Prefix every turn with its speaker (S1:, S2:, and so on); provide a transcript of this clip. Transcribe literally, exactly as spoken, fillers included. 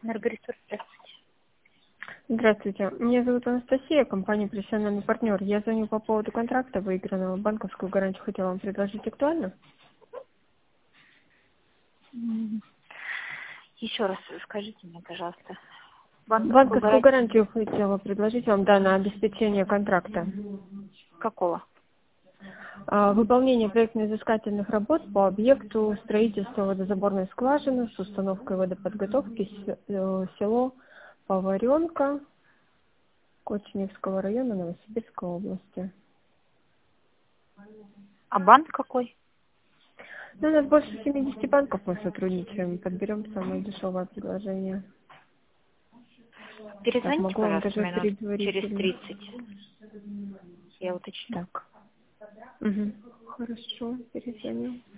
S1: Энергоресурс, здравствуйте.
S2: Здравствуйте. Меня зовут Анастасия, компания «Профессиональный партнер». Я звоню по поводу контракта, выигранного. Банковскую гарантию хотела вам предложить. Актуально?
S1: М, Еще раз скажите мне, пожалуйста. Банковскую
S2: Банковскую
S1: гарантию
S2: гарантию хотела предложить вам, да, на обеспечение контракта.
S1: какого?
S2: А, Выполнение проектно-изыскательных работ по объекту строительства водозаборной скважины с установкой водоподготовки с- э, село Поваренка Кочневского района Новосибирской области.
S1: А банк какой?
S2: Ну, у нас больше семидесяти банков мы сотрудничаем. Подберем самое дешевое предложение. Так,
S1: Перезвоните,
S2: могу вам
S1: пожалуйста,
S2: даже
S1: минут через
S2: предварительно.
S1: тридцать. Я уточню.
S2: Так. Угу. Хорошо, перезвоню.